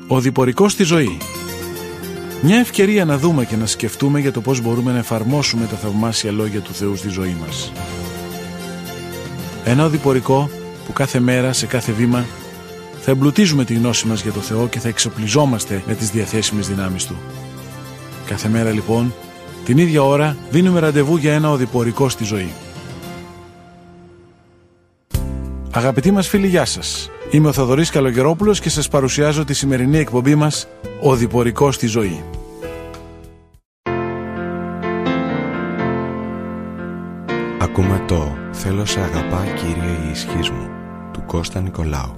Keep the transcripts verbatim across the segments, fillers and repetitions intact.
Ο διπορικός στη ζωή. Μια ευκαιρία να δούμε και να σκεφτούμε για το πώς μπορούμε να εφαρμόσουμε τα θαυμάσια λόγια του Θεού στη ζωή μας. Ένα οδηπορικό που κάθε μέρα, σε κάθε βήμα, θα εμπλουτίζουμε τη γνώση μας για το Θεό και θα εξοπλιζόμαστε με τις διαθέσιμες δυνάμεις Του. Κάθε μέρα λοιπόν, την ίδια ώρα, δίνουμε ραντεβού για ένα οδηπορικό στη ζωή. Αγαπητοί μας φίλοι, γεια σας. Είμαι ο Θοδωρής Καλογερόπουλος και σας παρουσιάζω τη σημερινή εκπομπή μας «Οδηπορικό στη ζωή». Ακούμε το «Θέλω σε αγαπά Κύριε η ισχύς μου» του Κώστα Νικολάου.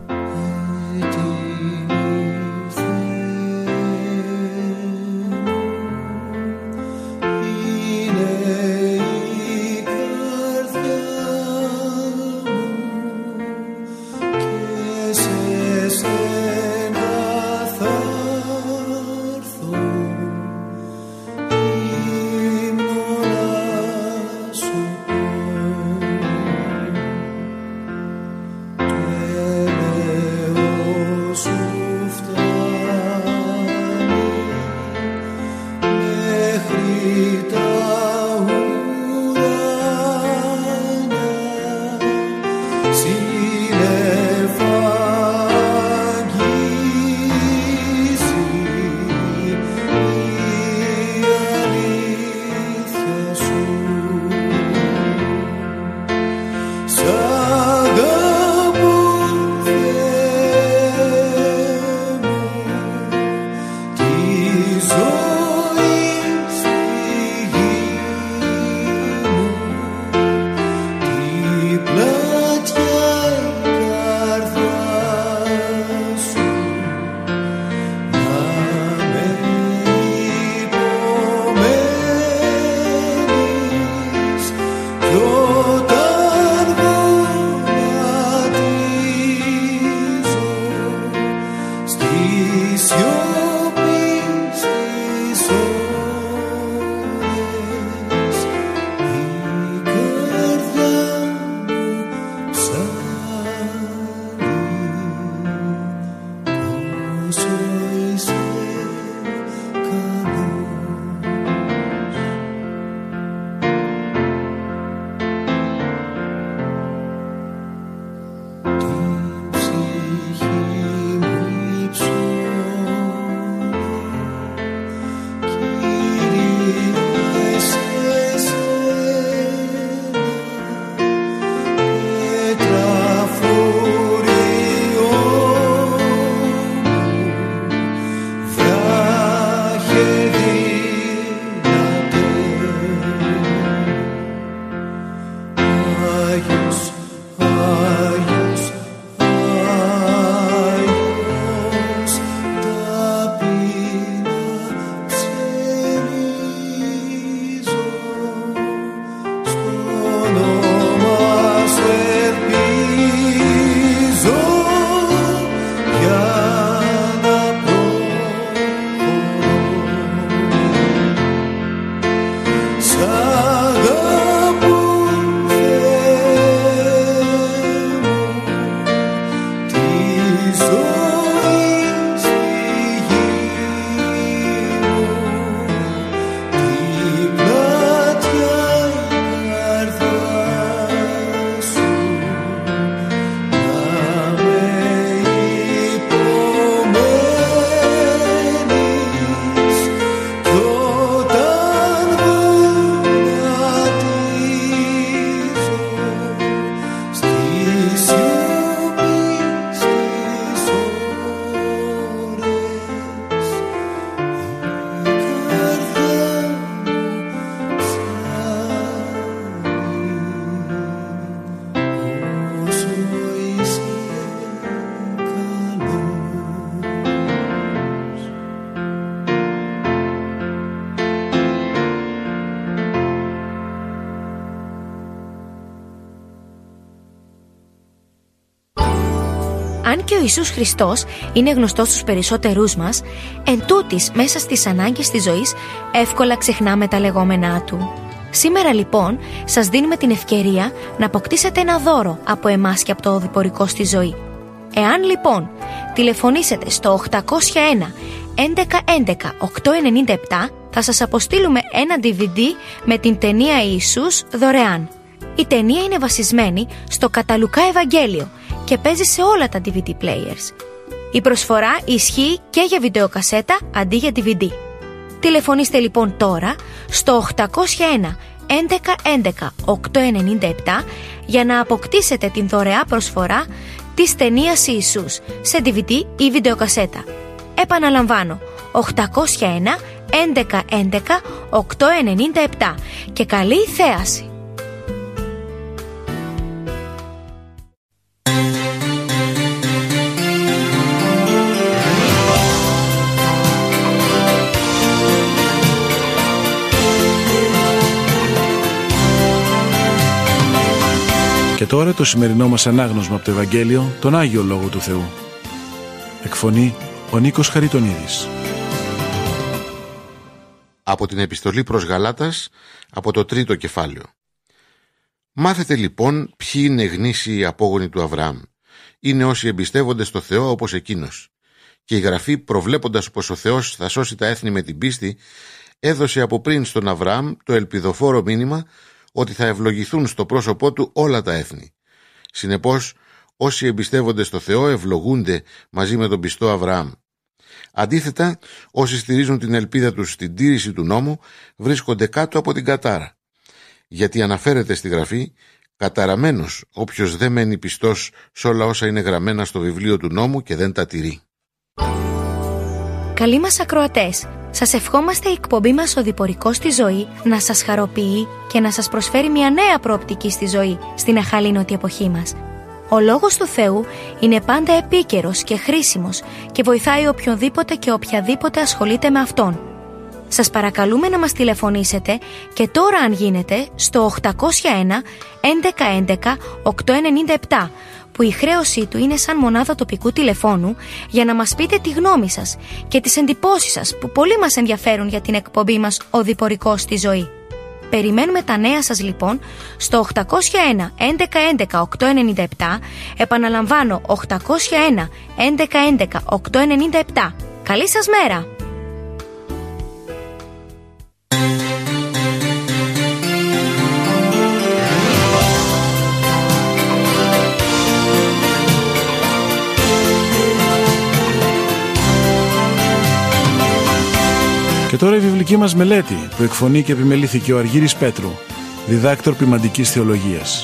Αν και ο Ιησούς Χριστός είναι γνωστός στους περισσότερούς μας, εν τούτης μέσα στις ανάγκες της ζωής εύκολα ξεχνάμε τα λεγόμενά Του. Σήμερα λοιπόν σας δίνουμε την ευκαιρία να αποκτήσετε ένα δώρο από εμάς και από το οδηπορικό στη ζωή. Εάν λοιπόν τηλεφωνήσετε στο οκτακόσια ένα έντεκα έντεκα οκτακόσια ενενήντα επτά, θα σας αποστείλουμε ένα ντι βι ντι με την ταινία Ιησούς δωρεάν. Η ταινία είναι βασισμένη στο κατά Λουκά Ευαγγέλιο και παίζει σε όλα τα ντι βι ντι players. Η προσφορά ισχύει και για βιντεοκασέτα αντί για ντι βι ντι. Τηλεφωνήστε λοιπόν τώρα στο οκτακόσια ένα έντεκα έντεκα οκτακόσια ενενήντα επτά για να αποκτήσετε την δωρεά προσφορά της ταινίας Ιησούς σε ντι βι ντι ή βιντεοκασέτα. Επαναλαμβάνω, οκτακόσια ένα έντεκα έντεκα οκτακόσια ενενήντα επτά και καλή θέαση! Και τώρα το σημερινό μας ανάγνωσμα από το Ευαγγέλιο, τον Άγιο Λόγο του Θεού. Εκφωνεί ο Νίκος Χαριτονίδης. Από την επιστολή προς Γαλάτας, από το τρίτο κεφάλαιο. Μάθετε λοιπόν ποιοι είναι γνήσιοι απόγονοι του Αβραάμ. Είναι όσοι εμπιστεύονται στο Θεό όπως εκείνος. Και η Γραφή, προβλέποντας πως ο Θεός θα σώσει τα έθνη με την πίστη, έδωσε από πριν στον Αβραάμ το ελπιδοφόρο μήνυμα ότι θα ευλογηθούν στο πρόσωπό του όλα τα έθνη. Συνεπώς, όσοι εμπιστεύονται στο Θεό ευλογούνται μαζί με τον πιστό Αβραάμ. Αντίθετα, όσοι στηρίζουν την ελπίδα τους στην τήρηση του νόμου βρίσκονται κάτω από την κατάρα. Γιατί αναφέρεται στη Γραφή, καταραμένος όποιος δεν μένει πιστός σε όλα όσα είναι γραμμένα στο βιβλίο του νόμου και δεν τα τηρεί. Καλοί μας ακροατές, σας ευχόμαστε η εκπομπή μας «Οδηπορικός στη ζωή» να σας χαροποιεί και να σας προσφέρει μια νέα προοπτική στη ζωή στην αχαλήνωτη εποχή μας. Ο Λόγος του Θεού είναι πάντα επίκαιρος και χρήσιμος και βοηθάει οποιονδήποτε και οποιαδήποτε ασχολείται με Αυτόν. Σας παρακαλούμε να μας τηλεφωνήσετε και τώρα αν γίνεται στο οκτακόσια ένα έντεκα έντεκα οκτακόσια ενενήντα επτά, που η χρέωσή του είναι σαν μονάδα τοπικού τηλεφώνου, για να μας πείτε τη γνώμη σας και τις εντυπώσεις σας που πολύ μας ενδιαφέρουν για την εκπομπή μας «Οδηπορικός στη ζωή». Περιμένουμε τα νέα σας λοιπόν στο οκτακόσια ένα έντεκα έντεκα οκτακόσια ενενήντα επτά, επαναλαμβάνω οκτακόσια ένα έντεκα έντεκα οκτακόσια ενενήντα επτά. Καλή σας μέρα! Και τώρα η βιβλική μας μελέτη που εκφωνεί και επιμελήθηκε ο Αργύρης Πέτρου, διδάκτορ ποιμαντικής θεολογίας.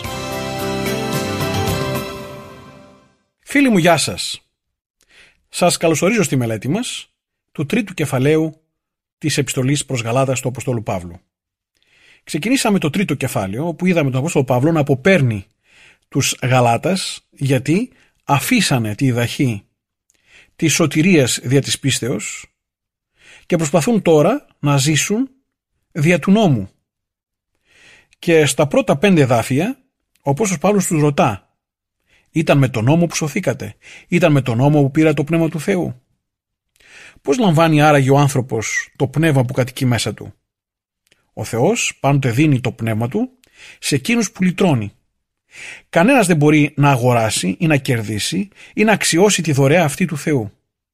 Φίλοι μου, γεια σας. Σας καλωσορίζω στη μελέτη μας του τρίτου κεφαλαίου της επιστολής προς Γαλάτας του Αποστόλου Παύλου. Ξεκινήσαμε το τρίτο κεφάλαιο, όπου είδαμε τον Απόστολο Παύλο να αποπέρνει τους Γαλάτας γιατί αφήσανε τη διδαχή της σωτηρίας δια της πίστεως και προσπαθούν τώρα να ζήσουν δια του νόμου. Και στα πρώτα πέντε εδάφια ο Απόστολος Παύλος τους ρωτά: ήταν με τον νόμο που σωθήκατε? Ήταν με τον νόμο που πήρα το Πνεύμα του Θεού? Πώς λαμβάνει άραγε ο άνθρωπος το πνεύμα που κατοικεί μέσα του? Ο Θεός πάντοτε δίνει το πνεύμα του σε εκείνους που λυτρώνει. Κανένας δεν μπορεί να αγοράσει ή να κερδίσει ή να αξιώσει τη δωρεά αυτή του Θεού.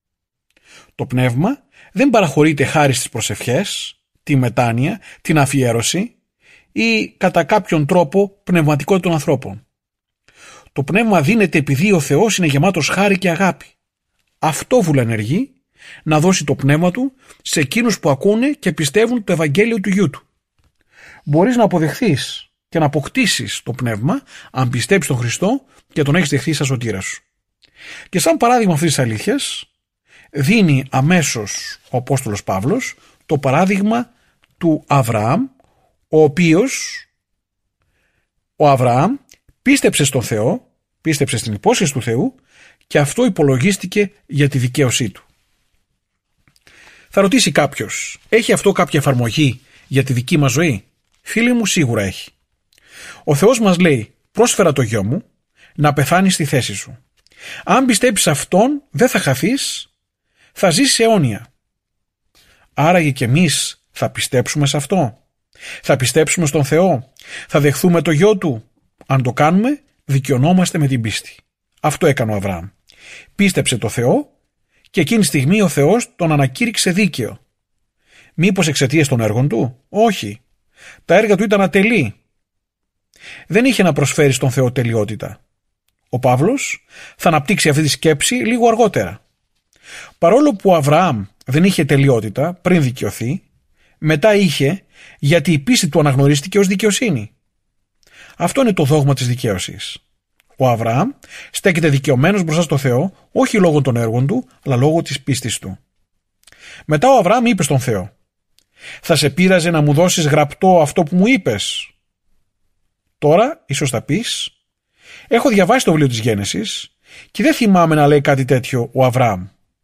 Το πνεύμα δεν παραχωρείται χάρη στις προσευχές, τη μετάνοια, την αφιέρωση ή κατά κάποιον τρόπο πνευματικό των ανθρώπων. Το πνεύμα δίνεται επειδή ο Θεός είναι γεμάτος χάρη και αγάπη. Αυτόβουλα ενεργεί να δώσει το πνεύμα του σε εκείνους που ακούνε και πιστεύουν το Ευαγγέλιο του Γιού του. Μπορείς να αποδεχθείς και να αποκτήσεις το πνεύμα αν πιστέψεις τον Χριστό και τον έχεις δεχθεί σαν σωτήρα σου. Και σαν παράδειγμα αυτής της αλήθειας δίνει αμέσως ο Απόστολος Παύλος το παράδειγμα του Αβραάμ, ο οποίος ο Αβραάμ πίστεψε στον Θεό, πίστεψε στην υπόσχεση του Θεού και αυτό υπολογίστηκε για τη δικαίωσή του. Θα ρωτήσει κάποιος, έχει αυτό κάποια εφαρμογή για τη δική μας ζωή? Φίλοι μου, σίγουρα έχει. Ο Θεός μας λέει: πρόσφερα το γιο μου να πεθάνει στη θέση σου. Αν πιστέψεις αυτόν, δεν θα χαθείς, θα ζήσεις αιώνια. Άραγε και εμείς θα πιστέψουμε σε αυτό? Θα πιστέψουμε στον Θεό? Θα δεχθούμε το γιο του? Αν το κάνουμε, δικαιωνόμαστε με την πίστη. Αυτό έκανε ο Αβραάμ. Πίστεψε το Θεό και εκείνη τη στιγμή ο Θεός τον ανακήρυξε δίκαιο. Μήπως εξαιτίας των έργων του? Όχι. Τα έργα του ήταν ατελή. Δεν είχε να προσφέρει στον Θεό τελειότητα. Ο Παύλος θα αναπτύξει αυτή τη σκέψη λίγο αργότερα. Παρόλο που ο Αβραάμ δεν είχε τελειότητα πριν δικαιωθεί, μετά είχε, γιατί η πίστη του αναγνωρίστηκε ως δικαιοσύνη. Αυτό είναι το δόγμα της δικαίωσης. Ο Αβραάμ στέκεται δικαιωμένος μπροστά στο Θεό, όχι λόγω των έργων του, αλλά λόγω της πίστης του. Μετά ο Αβραάμ είπε στον Θεό: «Θα σε πείραζε να μου δώσεις γραπτό αυτό που μου είπες?» Τώρα ίσως θα πεις: «Έχω διαβάσει το βιβλίο της Γένεσης και δεν θυμάμαι να λέει κάτι τέτοιο ο Αβραάμ».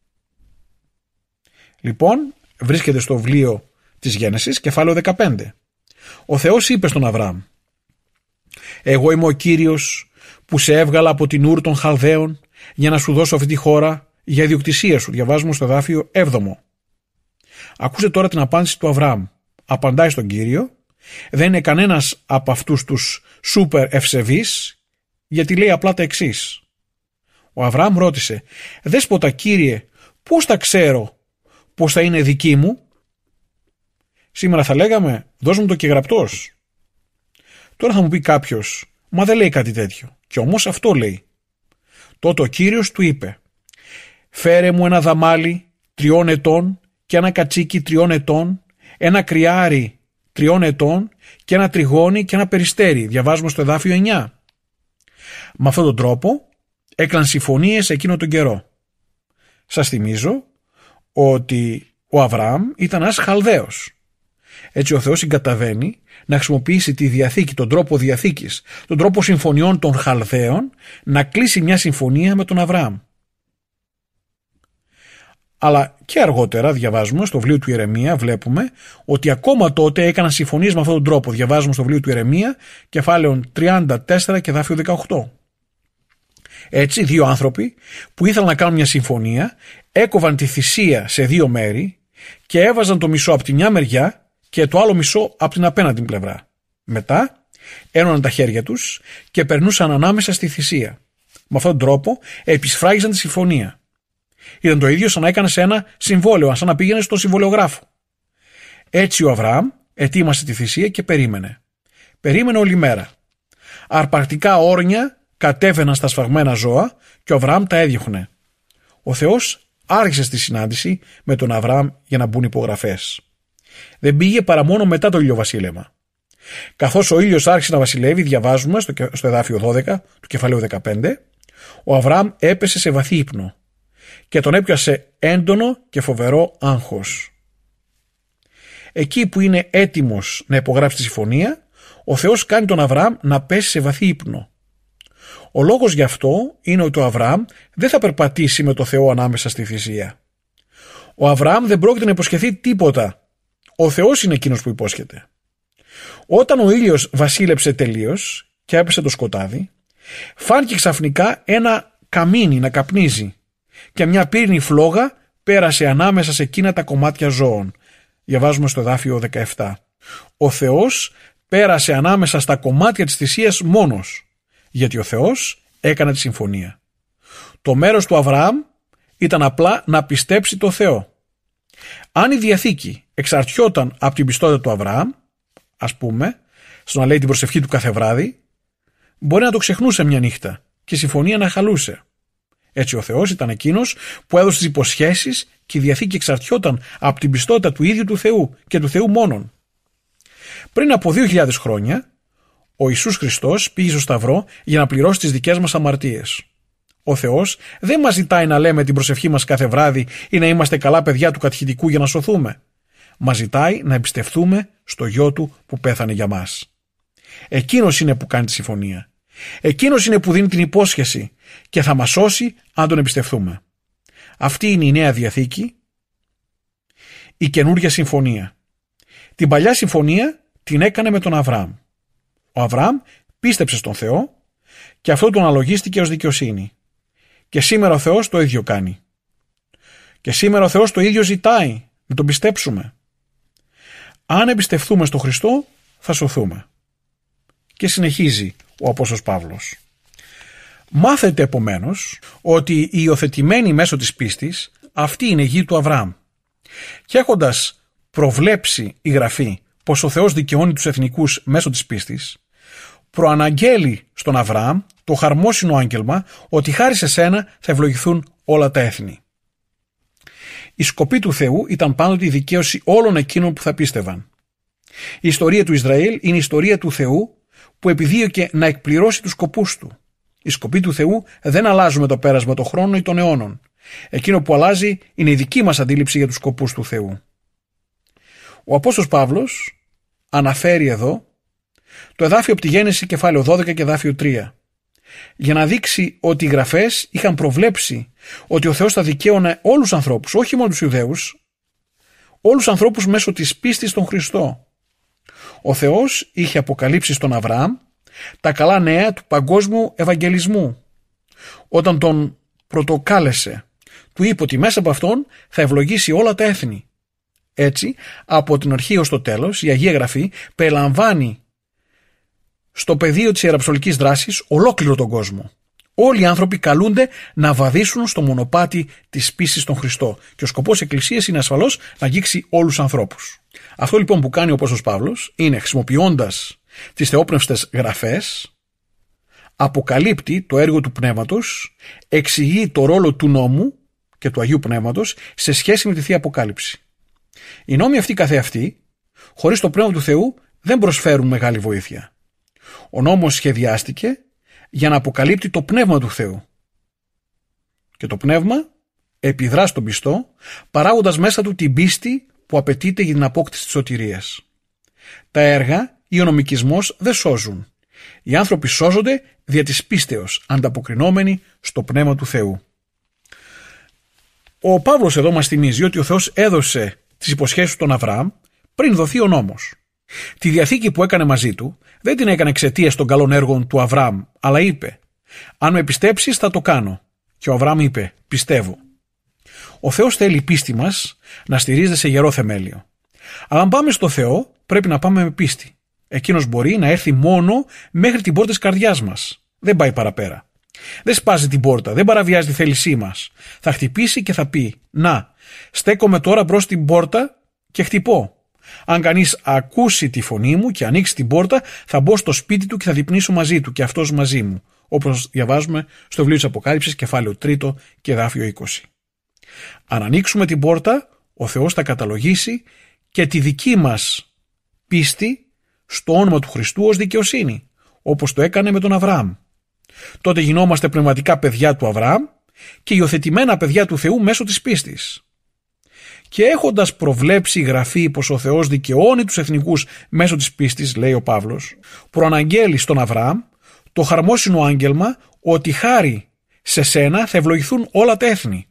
Λοιπόν, βρίσκεται στο βιβλίο της Γένεσης, κεφάλαιο δεκαπέντε. Ο Θεός είπε στον Αβραάμ: «Εγώ είμαι ο Κύριος που σε έβγαλα από την Ούρ των Χαλδαίων για να σου δώσω αυτή τη χώρα για ιδιοκτησία σου». Διαβάζουμε στο εδάφιο έβδομο. Ακούσε τώρα την απάντηση του Αβραάμ. Απαντάει στον Κύριο. Δεν είναι κανένας από αυτούς τους σούπερ ευσεβείς, γιατί λέει απλά τα εξής. Ο Αβραάμ ρώτησε: «Δέσποτα Κύριε, πώς θα ξέρω πώς θα είναι δική μου?» Σήμερα θα λέγαμε: «Δώσ' μου το και γραπτός». Τώρα θα μου πει κάποιος: «Μα δεν λέει κάτι τέτοιο». Και όμως αυτό λέει. Τότε ο Κύριος του είπε: «Φέρε μου ένα δαμάλι τριών ετών και ένα κατσίκι τριών ετών, ένα κρυάρι τριών ετών και ένα τριγώνι και ένα περιστέρι». Διαβάζουμε στο εδάφιο εννιά. Με αυτόν τον τρόπο έκαναν συμφωνίες εκείνο τον καιρό. Σας θυμίζω ότι ο Αβραάμ ήταν ένας Χαλδαίος. Έτσι ο Θεός συγκαταβαίνει να χρησιμοποιήσει τη διαθήκη, τον τρόπο διαθήκης, τον τρόπο συμφωνιών των Χαλδαίων, να κλείσει μια συμφωνία με τον Αβραάμ. Αλλά και αργότερα διαβάζουμε στο βιβλίο του Ιερεμία, βλέπουμε ότι ακόμα τότε έκαναν συμφωνίες με αυτόν τον τρόπο. Διαβάζουμε στο βιβλίο του Ιερεμία, κεφάλαιο τριάντα τέσσερα και εδάφιο δεκαοκτώ. Έτσι, δύο άνθρωποι που ήθελαν να κάνουν μια συμφωνία έκοβαν τη θυσία σε δύο μέρη και έβαζαν το μισό από τη μια μεριά και το άλλο μισό από την απέναντι πλευρά. Μετά ένωναν τα χέρια τους και περνούσαν ανάμεσα στη θυσία. Με αυτόν τον τρόπο επισφράγιζαν τη συμφωνία. Ήταν το ίδιο σαν να έκανε ένα συμβόλαιο, σαν να πήγαινε στον συμβολιογράφο. Έτσι ο Αβραάμ ετοίμασε τη θυσία και περίμενε. Περίμενε όλη μέρα. Αρπακτικά όρνια κατέβαιναν στα σφαγμένα ζώα και ο Αβραάμ τα έδιωχνε. Ο Θεός άρχισε στη συνάντηση με τον Αβραάμ για να μπουν υπογραφές. Δεν πήγε παρά μόνο μετά το ηλιοβασίλεμα. Καθώς ο ήλιος άρχισε να βασιλεύει, διαβάζουμε στο, στο εδάφιο δώδεκα του κεφαλαίου δεκαπέντε, ο Αβραάμ έπεσε σε βαθύ ύπνο και τον έπιασε έντονο και φοβερό άγχος. Εκεί που είναι έτοιμος να υπογράψει τη συμφωνία, ο Θεός κάνει τον Αβραάμ να πέσει σε βαθύ ύπνο. Ο λόγος γι' αυτό είναι ότι ο Αβραάμ δεν θα περπατήσει με το Θεό ανάμεσα στη θυσία. Ο Αβραάμ δεν πρόκειται να υποσχεθεί τίποτα. Ο Θεός είναι εκείνος που υπόσχεται. Όταν ο ήλιος βασίλεψε τελείως και έπεσε το σκοτάδι, φάνηκε ξαφνικά ένα καμίνι να καπνίζει και μια πύρινη φλόγα πέρασε ανάμεσα σε εκείνα τα κομμάτια ζώων. Διαβάζουμε στο εδάφιο δεκαεπτά. Ο Θεός πέρασε ανάμεσα στα κομμάτια της θυσίας μόνος, γιατί ο Θεός έκανε τη συμφωνία. Το μέρος του Αβραάμ ήταν απλά να πιστέψει το Θεό. Αν η Διαθήκη εξαρτιόταν από την πιστότητα του Αβραάμ, ας πούμε, στο να λέει την προσευχή του κάθε βράδυ, μπορεί να το ξεχνούσε μια νύχτα και η συμφωνία να χαλούσε. Έτσι ο Θεός ήταν εκείνος που έδωσε τις υποσχέσεις και η Διαθήκη εξαρτιόταν από την πιστότητα του ίδιου του Θεού και του Θεού μόνον. Πριν από δύο χιλιάδες χρόνια, ο Ιησούς Χριστός πήγε στο Σταυρό για να πληρώσει τις δικές μας αμαρτίες. Ο Θεός δεν μας ζητάει να λέμε την προσευχή μας κάθε βράδυ ή να είμαστε καλά παιδιά του κατηχητικού για να σωθούμε. Μας ζητάει να εμπιστευτούμε στο Γιο Του που πέθανε για μας. Εκείνος είναι που κάνει τη συμφωνία. Εκείνος είναι που δίνει την υπόσχεση και θα μας σώσει αν τον εμπιστευτούμε. Αυτή είναι η Νέα Διαθήκη, η καινούργια συμφωνία. Την παλιά συμφωνία την έκανε με τον Αβραάμ. Ο Αβραάμ πίστεψε στον Θεό και αυτό τον αναλογίστηκε ως δικαιοσύνη. Και σήμερα ο Θεός το ίδιο κάνει. Και σήμερα ο Θεός το ίδιο ζητάει, να τον πιστέψουμε. Αν εμπιστευτούμε στον Χριστό θα σωθούμε. Και συνεχίζει ο Απόστολος Παύλος. Μάθετε επομένως ότι η υιοθετημένη μέσω της πίστης αυτή είναι γη του Αβραάμ. Και έχοντας προβλέψει η Γραφή πως ο Θεός δικαιώνει τους εθνικούς μέσω της πίστης, προαναγγέλει στον Αβραάμ το χαρμόσυνο άγγελμα ότι χάρη σε σένα θα ευλογηθούν όλα τα έθνη. Η σκοπή του Θεού ήταν πάντοτε η δικαίωση όλων εκείνων που θα πίστευαν. Η ιστορία του Ισραήλ είναι η ιστορία του Θεού που επιδίωκε να εκπληρώσει τους σκοπούς του. Η σκοπή του Θεού δεν αλλάζουν με το πέρασμα των χρόνων ή των αιώνων. Εκείνο που αλλάζει είναι η δική μας αντίληψη για τους σκοπούς του Θεού. Ο Απόστολος Παύλος αναφέρει εδώ το εδάφιο από τη Γένεση κεφάλαιο δώδεκα και εδάφιο τρία για να δείξει ότι οι Γραφές είχαν προβλέψει ότι ο Θεός θα δικαίωνε όλους τους ανθρώπους, όχι μόνο τους Ιουδαίους, όλους τους ανθρώπους μέσω της πίστης στον Χριστό. Ο Θεός είχε αποκαλύψει στον Αβραάμ τα καλά νέα του παγκόσμιου ευαγγελισμού. Όταν τον πρωτοκάλεσε, του είπε ότι μέσα από αυτόν θα ευλογήσει όλα τα έθνη. Έτσι, από την αρχή ως το τέλος, η Αγία Γραφή περιλαμβάνει στο πεδίο της ιεραψολικής δράσης ολόκληρο τον κόσμο. Όλοι οι άνθρωποι καλούνται να βαδίσουν στο μονοπάτι της πίστης στον Χριστό και ο σκοπός της Εκκλησίας είναι ασφαλώς να αγγίξει όλους τους ανθρώπους. Αυτό λοιπόν που κάνει ο Απόστολος Παύλος είναι, χρησιμοποιώντας τις θεόπνευστες Γραφές, αποκαλύπτει το έργο του Πνεύματος, εξηγεί το ρόλο του νόμου και του Αγίου Πνεύματος σε σχέση με τη Θεία Αποκάλυψη. Οι νόμοι αυτοί καθεαυτοί, χωρίς το Πνεύμα του Θεού, δεν προσφέρουν μεγάλη βοήθεια. Ο νόμος σχεδιάστηκε για να αποκαλύπτει το Πνεύμα του Θεού. Και το Πνεύμα επιδρά στον πιστό, παράγοντας μέσα του την πίστη που απαιτείται για την απόκτηση της σωτηρίας. Τα έργα ή ο νομικισμός δεν σώζουν. Οι άνθρωποι σώζονται δια της πίστεως, ανταποκρινόμενοι στο Πνεύμα του Θεού. Ο Παύλος εδώ μας θυμίζει ότι ο Θεός έδωσε τις υποσχέσεις στον Αβραάμ πριν δοθεί ο νόμος. Τη διαθήκη που έκανε μαζί του δεν την έκανε εξαιτίας των καλών έργων του Αβραάμ, αλλά είπε «Αν με πιστέψεις θα το κάνω». Και ο Αβραάμ είπε «Πιστεύω». Ο Θεός θέλει η πίστη μας να στηρίζεται σε γερό θεμέλιο. Αλλά αν πάμε στο Θεό πρέπει να πάμε με πίστη. Εκείνος μπορεί να έρθει μόνο μέχρι την πόρτα της καρδιάς μας. Δεν πάει παραπέρα. Δεν σπάζει την πόρτα, δεν παραβιάζει τη θέλησή μας. Θα χτυπήσει και θα πει «Να, στέκομαι τώρα μπρος στην πόρτα και χτυπώ. Αν κανείς ακούσει τη φωνή μου και ανοίξει την πόρτα, θα μπω στο σπίτι του και θα διπνήσω μαζί του και αυτός μαζί μου». Όπως διαβάζουμε στο βιβλίο της Αποκάλυψης, κεφάλαιο τρίτο και εδάφιο είκοσι. Αν ανοίξουμε την πόρτα, ο Θεός θα καταλογίσει και τη δική μας πίστη στο όνομα του Χριστού ως δικαιοσύνη, όπως το έκανε με τον Αβραάμ. Τότε γινόμαστε πνευματικά παιδιά του Αβραάμ και υιοθετημένα παιδιά του Θεού μέσω της πίστης. Και έχοντας προβλέψει η Γραφή πως ο Θεός δικαιώνει τους εθνικούς μέσω της πίστης, λέει ο Παύλος, προαναγγέλει στον Αβραάμ το χαρμόσυνο άγγελμα ότι χάρη σε σένα θα ευλογηθούν όλα τα έθνη.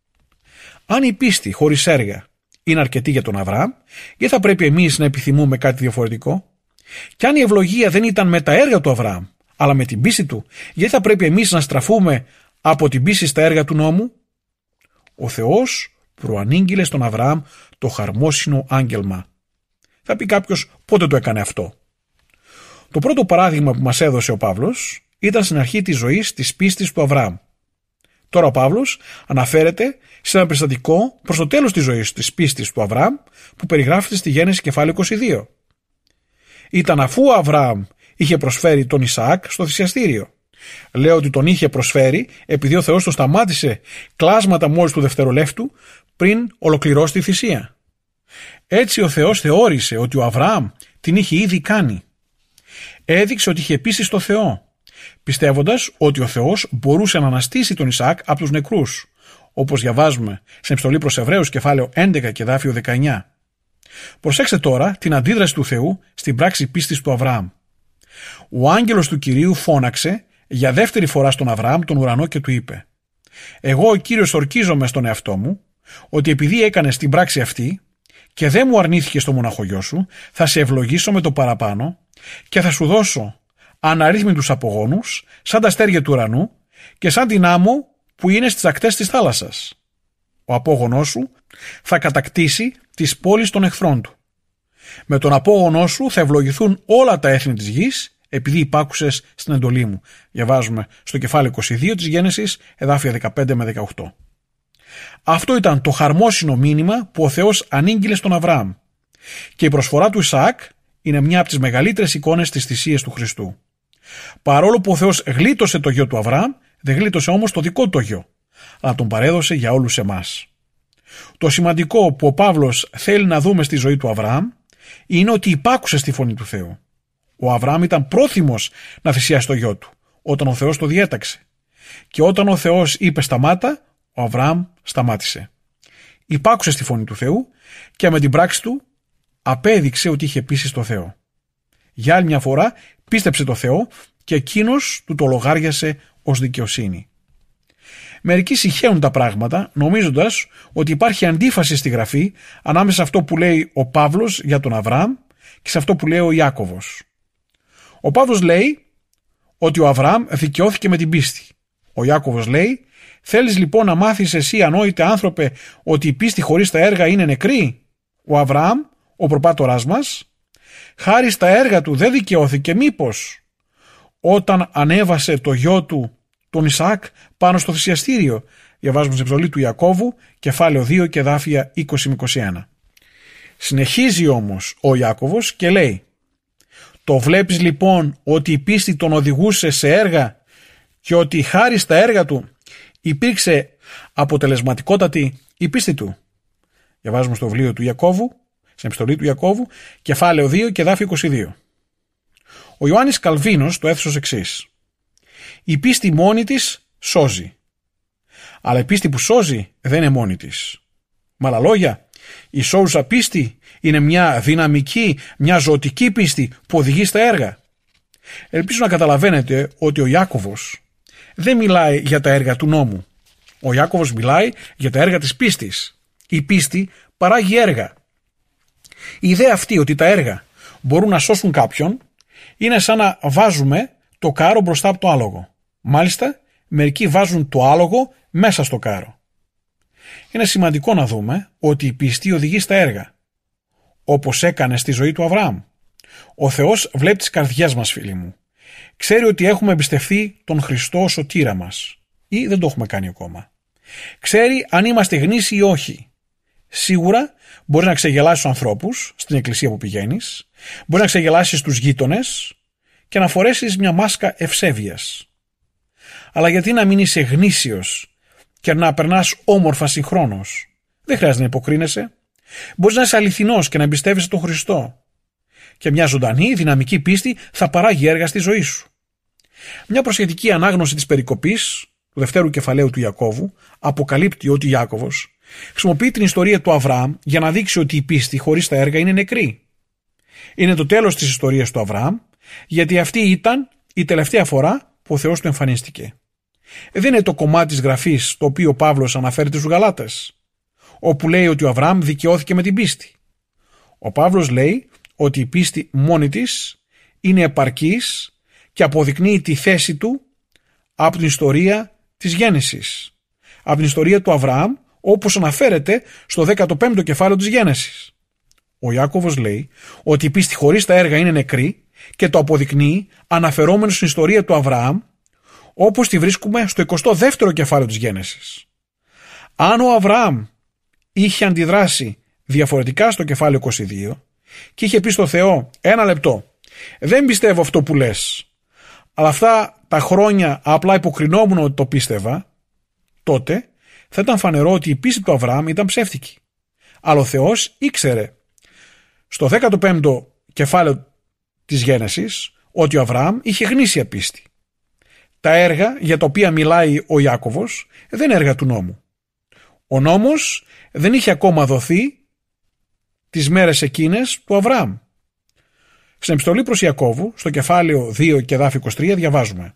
Αν η πίστη χωρίς έργα είναι αρκετή για τον Αβραάμ, γιατί θα πρέπει εμείς να επιθυμούμε κάτι διαφορετικό? Και αν η ευλογία δεν ήταν με τα έργα του Αβραάμ, αλλά με την πίστη του, γιατί θα πρέπει εμείς να στραφούμε από την πίστη στα έργα του νόμου? Ο Θεός προανήγγειλε στον Αβραάμ το χαρμόσυνο άγγελμα. Θα πει κάποιος, πότε το έκανε αυτό? Το πρώτο παράδειγμα που μας έδωσε ο Παύλος ήταν στην αρχή της ζωής της πίστης του Αβραάμ. Τώρα ο Παύλος αναφέρεται σε ένα περιστατικό προς το τέλος της ζωής της πίστης του Αβραάμ που περιγράφεται στη Γένεση κεφάλαιο είκοσι δύο. Ήταν αφού ο Αβραάμ είχε προσφέρει τον Ισαάκ στο θυσιαστήριο. Λέω ότι τον είχε προσφέρει επειδή ο Θεός τον σταμάτησε κλάσματα μόλις του δευτερολέπτου πριν ολοκληρώσει τη θυσία. Έτσι ο Θεός θεώρησε ότι ο Αβραάμ την είχε ήδη κάνει. Έδειξε ότι είχε πίστη στο Θεό, πιστεύοντας ότι ο Θεός μπορούσε να αναστήσει τον Ισαάκ από τους νεκρούς, όπως διαβάζουμε στην επιστολή προς Εβραίους κεφάλαιο έντεκα και εδάφιο δεκαεννιά. Προσέξτε τώρα την αντίδραση του Θεού στην πράξη πίστης του Αβραάμ. Ο άγγελος του Κυρίου φώναξε για δεύτερη φορά στον Αβραάμ τον ουρανό και του είπε «Εγώ ο Κύριος ορκίζομαι στον εαυτό μου ότι επειδή έκανες την πράξη αυτή και δεν μου αρνήθηκες το μοναχογιό σου, θα σε ευλογήσω με το παραπάνω και θα σου δώσω αναρρύθμιτους απογόνους σαν τα αστέρια του ουρανού και σαν την άμμο που είναι στις ακτές της θάλασσας. Ο απόγονός σου θα κατακτήσει τις πόλεις των εχθρών του. Με τον απόγονό σου θα ευλογηθούν όλα τα έθνη της γης επειδή υπάκουσες στην εντολή μου. Διαβάζουμε στο κεφάλαιο είκοσι δύο της Γένεσης, εδάφια δεκαπέντε με δεκαοκτώ. Αυτό ήταν το χαρμόσυνο μήνυμα που ο Θεός ανήγγειλε στον Αβραάμ. Και η προσφορά του Ισαάκ είναι μια από τις μεγαλύτερες εικόνες της θυσίας του Χριστού. Παρόλο που ο Θεός γλίτωσε το γιο του Αβραάμ, δεν γλίτωσε όμως το δικό του το γιο, αλλά τον παρέδωσε για όλους εμάς. Το σημαντικό που ο Παύλος θέλει να δούμε στη ζωή του Αβραάμ είναι ότι υπάκουσε στη φωνή του Θεού. Ο Αβραάμ ήταν πρόθυμος να θυσιάσει το γιο του, όταν ο Θεός το διέταξε. Και όταν ο Θεός είπε σταμάτα, ο Αβραάμ σταμάτησε. Υπάκουσε στη φωνή του Θεού και με την πράξη του απέδειξε ότι είχε πείσει στο Θεό. Για άλλη μια φορά πίστεψε το Θεό και εκείνος του το λογάριασε ως δικαιοσύνη. Μερικοί συγχαίουν τα πράγματα νομίζοντας ότι υπάρχει αντίφαση στη Γραφή ανάμεσα σε αυτό που λέει ο Παύλος για τον Αβραάμ και σε αυτό που λέει ο Ιάκωβος. Ο Παύλος λέει ότι ο Αβραάμ δικαιώθηκε με την πίστη. Ο Ιάκωβος λέει: θέλεις λοιπόν να μάθεις εσύ, ανόητε άνθρωπε, ότι η πίστη χωρίς τα έργα είναι νεκρή? Ο Αβραάμ, ο προπάτοράς μας, χάρη στα έργα του δεν δικαιώθηκε μήπως όταν ανέβασε το γιο του τον Ισαάκ πάνω στο θυσιαστήριο? Διαβάζουμε στην επιστολή του Ιακώβου, κεφάλαιο δύο και εδάφια είκοσι με είκοσι ένα. Συνεχίζει όμως ο Ιάκωβος και λέει: το βλέπεις λοιπόν ότι η πίστη τον οδηγούσε σε έργα και ότι χάρη στα έργα του υπήρξε αποτελεσματικότατη η πίστη του? Διαβάζουμε στο βιβλίο του Ιακώβου, στην επιστολή του Ιακώβου, κεφάλαιο δύο και εδάφιο είκοσι δύο. Ο Ιωάννης Καλβίνος το έθεσε ως εξής: η πίστη μόνη της σώζει, αλλά η πίστη που σώζει δεν είναι μόνη της. Με άλλα λόγια, η σώουσα πίστη είναι μια δυναμική, μια ζωτική πίστη που οδηγεί στα έργα. Ελπίζω να καταλαβαίνετε ότι ο Ιάκωβος δεν μιλάει για τα έργα του νόμου. Ο Ιάκωβος μιλάει για τα έργα της πίστης. Η πίστη παράγει έργα. Η ιδέα αυτή ότι τα έργα μπορούν να σώσουν κάποιον είναι σαν να βάζουμε το κάρο μπροστά από το άλογο. Μάλιστα, μερικοί βάζουν το άλογο μέσα στο κάρο. Είναι σημαντικό να δούμε ότι η πίστη οδηγεί στα έργα, όπως έκανε στη ζωή του Αβραάμ. Ο Θεός βλέπει τις καρδιές μας, φίλοι μου. Ξέρει ότι έχουμε εμπιστευτεί τον Χριστό ως σωτήρα μας ή δεν το έχουμε κάνει ακόμα. Ξέρει αν είμαστε γνήσιοι ή όχι. Σίγουρα μπορεί να ξεγελάσει τους ανθρώπους στην εκκλησία που πηγαίνεις, μπορεί να ξεγελάσεις τους γείτονες και να φορέσεις μια μάσκα ευσέβειας. Αλλά γιατί να μην είσαι γνήσιος και να περνάς όμορφα συγχρόνως? Δεν χρειάζεται να υποκρίνεσαι. Μπορείς να είσαι αληθινός και να εμπιστεύεσαι τον Χριστό. Και μια ζωντανή, δυναμική πίστη θα παράγει έργα στη ζωή σου. Μια προσεκτική ανάγνωση της περικοπής του δευτέρου κεφαλαίου του Ιακώβου αποκαλύπτει ότι ο Ιάκωβος χρησιμοποιεί την ιστορία του Αβραάμ για να δείξει ότι η πίστη χωρίς τα έργα είναι νεκρή. Είναι το τέλος της ιστορίας του Αβραάμ, γιατί αυτή ήταν η τελευταία φορά που ο Θεός του εμφανίστηκε. Δεν είναι το κομμάτι της Γραφής το οποίο ο Παύλος αναφέρεται στους Γαλάτες, όπου λέει ότι ο Αβραάμ δικαιώθηκε με την πίστη. Ο Παύλος λέει ότι η πίστη μόνη της είναι επαρκής και αποδεικνύει τη θέση του από την ιστορία της γέννησης, από την ιστορία του Αβραάμ, όπως αναφέρεται στο δέκατο πέμπτο κεφάλαιο της Γέννησης. Ο Ιάκωβος λέει ότι η πίστη χωρίς τα έργα είναι νεκρή και το αποδεικνύει αναφερόμενο στην ιστορία του Αβραάμ, όπως τη βρίσκουμε στο εικοστό δεύτερο κεφάλαιο της Γέννησης. Αν ο Αβραάμ είχε αντιδράσει διαφορετικά στο κεφάλαιο είκοσι δύο και είχε πει στο Θεό: ένα λεπτό, δεν πιστεύω αυτό που λες, αλλά αυτά τα χρόνια απλά υποκρινόμουν ότι το πίστευα, τότε θα ήταν φανερό ότι η πίστη του Αβραάμ ήταν ψεύτικη. Αλλά ο Θεός ήξερε στο δέκατο πέμπτο κεφάλαιο της Γέννησης ότι ο Αβραάμ είχε γνήσια πίστη. Τα έργα για τα οποία μιλάει ο Ιάκωβος δεν είναι έργα του νόμου. Ο νόμος δεν είχε ακόμα δοθεί τις μέρες εκείνες του Αβραάμ. Στην επιστολή προς Ιακώβου, στο κεφάλαιο δύο και εδάφιο είκοσι τρία, διαβάζουμε: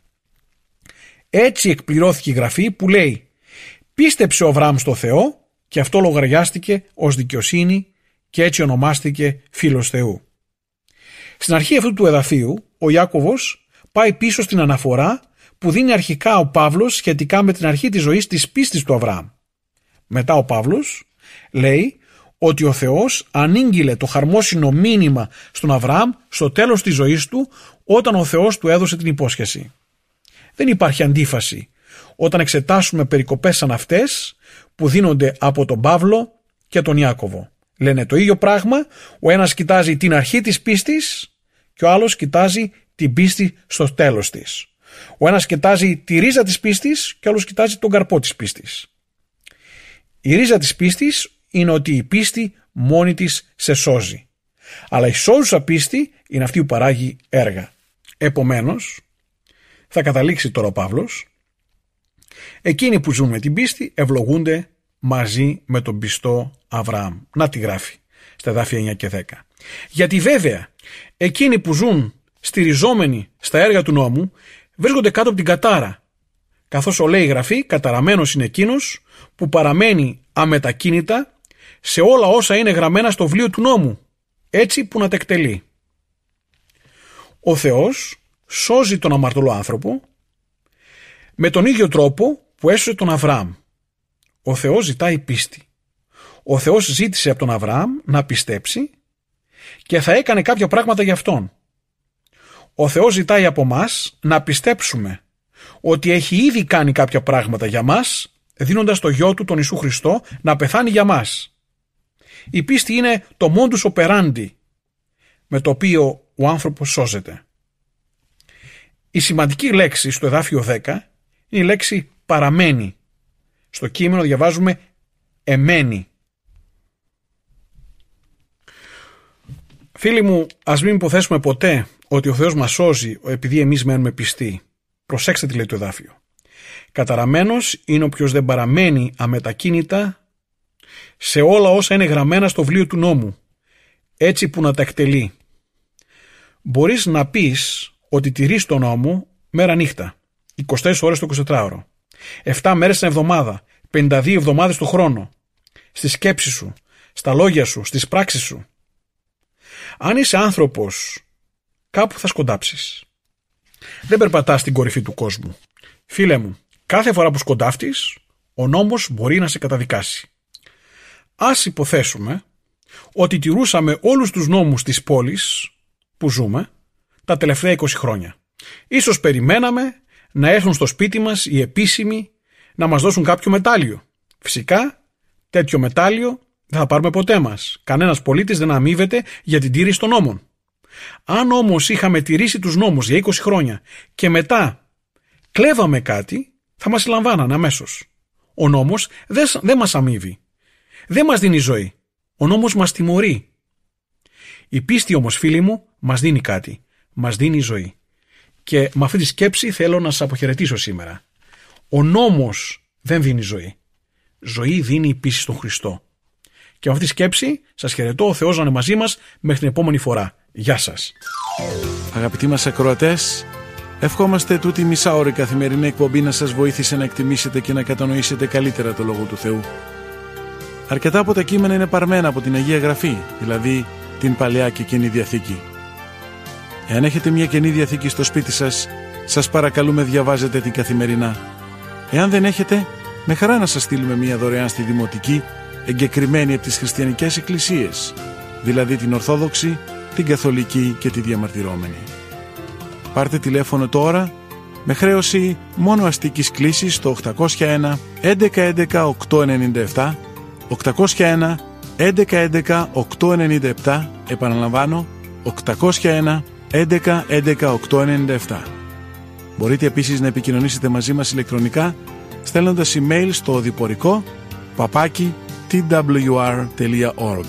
έτσι εκπληρώθηκε η Γραφή που λέει: πίστεψε ο Αβραάμ στο Θεό και αυτό λογαριάστηκε ως δικαιοσύνη και έτσι ονομάστηκε φίλος Θεού. Στην αρχή αυτού του εδαφίου ο Ιάκωβος πάει πίσω στην αναφορά που δίνει αρχικά ο Παύλος σχετικά με την αρχή της ζωής της πίστης του Αβραάμ. Μετά ο Παύλος λέει ότι ο Θεός ανήγγειλε το χαρμόσυνο μήνυμα στον Αβραάμ στο τέλος της ζωής του, όταν ο Θεός του έδωσε την υπόσχεση. Δεν υπάρχει αντίφαση όταν εξετάσουμε περικοπές σαν αυτές που δίνονται από τον Παύλο και τον Ιάκωβο. Λένε το ίδιο πράγμα, ο ένας κοιτάζει την αρχή της πίστης και ο άλλος κοιτάζει την πίστη στο τέλος της. Ο ένας κοιτάζει τη ρίζα της πίστης και ο άλλος κοιτάζει τον καρπό της πίστης. Η ρίζα της πίστης είναι ότι η πίστη μόνη της σε σώζει. Αλλά η σώζουσα πίστη είναι αυτή που παράγει έργα. Επομένως, θα καταλήξει τώρα ο Παύλος, εκείνοι που ζουν με την πίστη ευλογούνται μαζί με τον πιστό Αβραάμ. Να τη γράφει στα εδάφια εννιά και δέκα. Γιατί βέβαια εκείνοι που ζουν στηριζόμενοι στα έργα του νόμου βρίσκονται κάτω από την κατάρα, καθώς ο λέει η Γραφή, καταραμένος είναι εκείνος που παραμένει αμετακίνητα σε όλα όσα είναι γραμμένα στο βιβλίο του νόμου, έτσι που να τα εκτελεί. Ο Θεός σώζει τον αμαρτωλό άνθρωπο με τον ίδιο τρόπο που έσωσε τον Αβραάμ. Ο Θεός ζητάει πίστη. Ο Θεός ζήτησε από τον Αβραάμ να πιστέψει και θα έκανε κάποια πράγματα για αυτόν. Ο Θεός ζητάει από μας να πιστέψουμε ότι έχει ήδη κάνει κάποια πράγματα για μας, δίνοντας το γιο του τον Ιησού Χριστό να πεθάνει για μας. Η πίστη είναι το modus operandi με το οποίο ο άνθρωπος σώζεται. Η σημαντική λέξη στο εδάφιο δέκα είναι η λέξη παραμένει. Στο κείμενο διαβάζουμε εμένει. Φίλοι μου, ας μην υποθέσουμε ποτέ ότι ο Θεός μας σώζει επειδή εμείς μένουμε πιστοί. Προσέξτε τι λέει το εδάφιο. Καταραμένος είναι όποιος δεν παραμένει αμετακίνητα σε όλα όσα είναι γραμμένα στο βιβλίο του νόμου, έτσι που να τα εκτελεί. Μπορείς να πεις ότι τηρείς τον νόμο μέρα νύχτα, είκοσι τέσσερις ώρες το εικοσιτετράωρο, επτά μέρες την εβδομάδα, πενήντα δύο εβδομάδες το χρόνο, στη σκέψη σου, στα λόγια σου, στις πράξεις σου. Αν είσαι άνθρωπος, κάπου θα σκοντάψεις. Δεν περπατάς στην κορυφή του κόσμου. Φίλε μου, κάθε φορά που σκοντάφτεις, ο νόμος μπορεί να σε καταδικάσει. Ας υποθέσουμε ότι τηρούσαμε όλους τους νόμους της πόλης που ζούμε τα τελευταία είκοσι χρόνια. Ίσως περιμέναμε να έρθουν στο σπίτι μας οι επίσημοι να μας δώσουν κάποιο μετάλλιο. Φυσικά, τέτοιο μετάλλιο δεν θα πάρουμε ποτέ μας. Κανένας πολίτης δεν αμείβεται για την τήρηση των νόμων. Αν όμως είχαμε τηρήσει τους νόμους για είκοσι χρόνια και μετά κλέβαμε κάτι, θα μας συλλαμβάνανε αμέσως. Ο νόμος δεν, δεν μας αμείβει. Δεν μας δίνει ζωή. Ο νόμος μας τιμωρεί. Η πίστη όμως, φίλοι μου, μας δίνει κάτι. Μας δίνει ζωή. Και με αυτή τη σκέψη θέλω να σας αποχαιρετήσω σήμερα. Ο νόμος δεν δίνει ζωή. Ζωή δίνει η πίστη στον Χριστό. Και με αυτή τη σκέψη σας χαιρετώ. Ο Θεός να είναι μαζί μας μέχρι την επόμενη φορά. Γεια σας. Αγαπητοί μας ακροατές, ευχόμαστε τούτη μισάωρη καθημερινή εκπομπή να σας βοήθησε να εκτιμήσετε και να κατανοήσετε καλύτερα το Λόγο του Θεού. Αρκετά από τα κείμενα είναι παρμένα από την Αγία Γραφή, δηλαδή την Παλαιά και Καινή Διαθήκη. Εάν έχετε μια Καινή Διαθήκη στο σπίτι σας, σας παρακαλούμε διαβάζετε την καθημερινά. Εάν δεν έχετε, με χαρά να σας στείλουμε μια δωρεάν στη Δημοτική, εγκεκριμένη από τις χριστιανικές εκκλησίες, δηλαδή την Ορθόδοξη, την Καθολική και τη Διαμαρτυρόμενη. Πάρτε τηλέφωνο τώρα με χρέωση μόνο αστικής κλήσης στο οκτακόσια ένα έντεκα έντεκα οκτακόσια ενενήντα επτά, οκτακόσια ένα έντεκα έντεκα οκτακόσια ενενήντα επτά, επαναλαμβάνω οκτακόσια ένα έντεκα έντεκα οκτακόσια ενενήντα επτά. Μπορείτε επίσης να επικοινωνήσετε μαζί μας ηλεκτρονικά στέλνοντας email στο οδηπορικό παπάκι τι ντάμπλιου αρ τελεία org.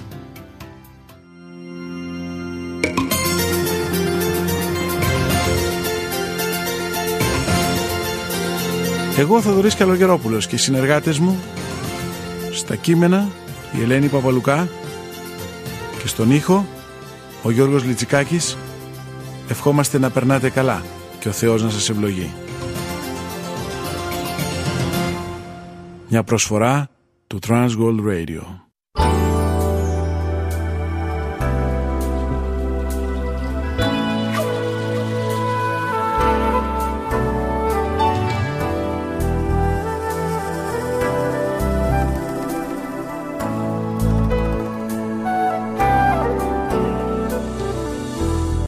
Εγώ, Θοδωρής Καλογερόπουλος, και οι συνεργάτες μου στα κείμενα η Ελένη Παπαλουκά και στον ήχο ο Γιώργος Λιτσικάκης, ευχόμαστε να περνάτε καλά και ο Θεός να σας ευλογεί. Μια προσφορά του Transworld Radio.